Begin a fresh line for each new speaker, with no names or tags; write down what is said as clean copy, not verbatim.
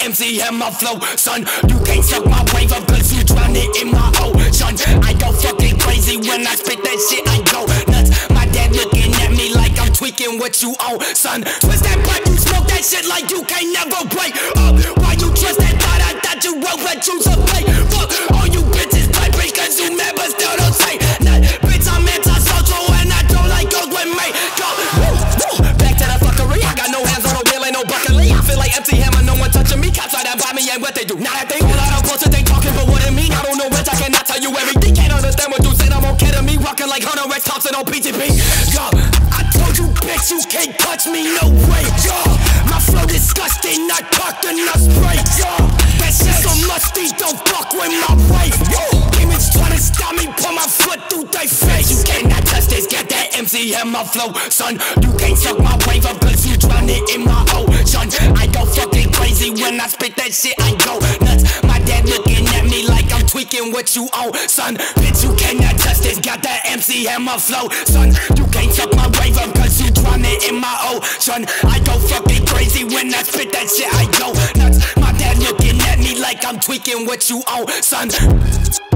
MC and my flow, son. You can't suck my wave up cause you drown it in my ocean. I go fucking crazy when I spit that shit, I go nuts. My dad looking at me like I'm tweaking what you own, son. Twist that pipe, you smoke that shit like you can't never break up. Why you trust that thought? I thought you wrote but you's a fake. Fuck all you bitches piping cause you never still don't say nothing. Bitch, I'm anti-social and I don't like girls with me. Go, woo, woo. Back to the fuckery, I got no hands on no wheel, ain't no buckley. I feel like MC Hammer, no one touching me. Cops right by me and what they do. Now that they all out of bullshit, they talking, but what it mean? I don't know which, I cannot tell you everything. Can't understand what you said, I'm on ketamine. Walking like Hunter X Thompson on PTP. Yo, I told you bitch, you can't touch me, no way. Yo, my flow disgusting, not talked enough spray. Yo, that shit so musty, don't fuck with my wife. Yo, demons tryna stop me, put my foot through their face. You cannot touch this, get that MC and my flow, son. You can't suck my wave up cause you drown it in my ocean. I go fucking crazy when I spit that shit, I go nuts. My dad looking at me like I'm tweaking what you own, son. Bitch, you cannot touch this, got that MC and my flow, son. You can't suck my wave up cause you drown it in my ocean. I go fucking crazy when I spit that shit, I go nuts. My dad looking at me like I'm tweaking what you own, son.